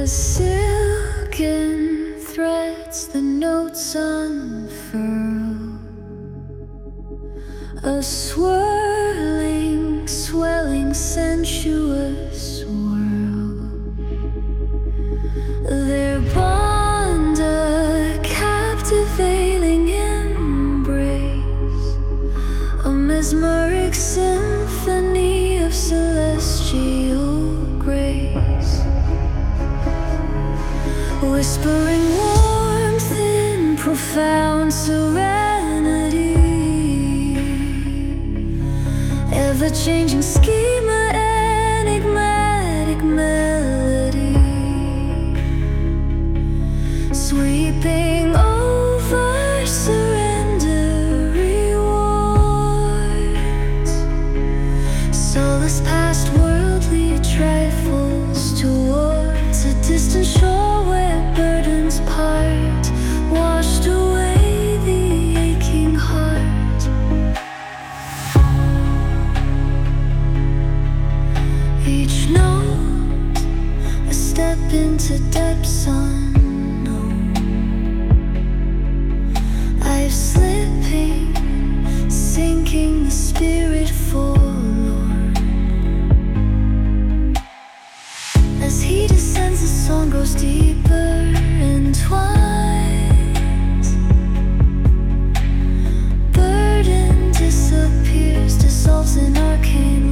As silken threads the notes unfurl, a swirling, swelling, sensuous whirl. Their bond a captivating embrace, a mesmeric symphony of celestial grace. Whispering warmth in profound serenity, ever-changing schema, enigmatic melody, sweeping over surrender rewards, solace past worldly trifles towards a distant shore where burdens part, washed away the aching heart. Each note a step into depths unknown, I've slipping, sinking the spirit forlorn. As he descends, the song grows deeper, entwines. Burden disappears, dissolves in arcane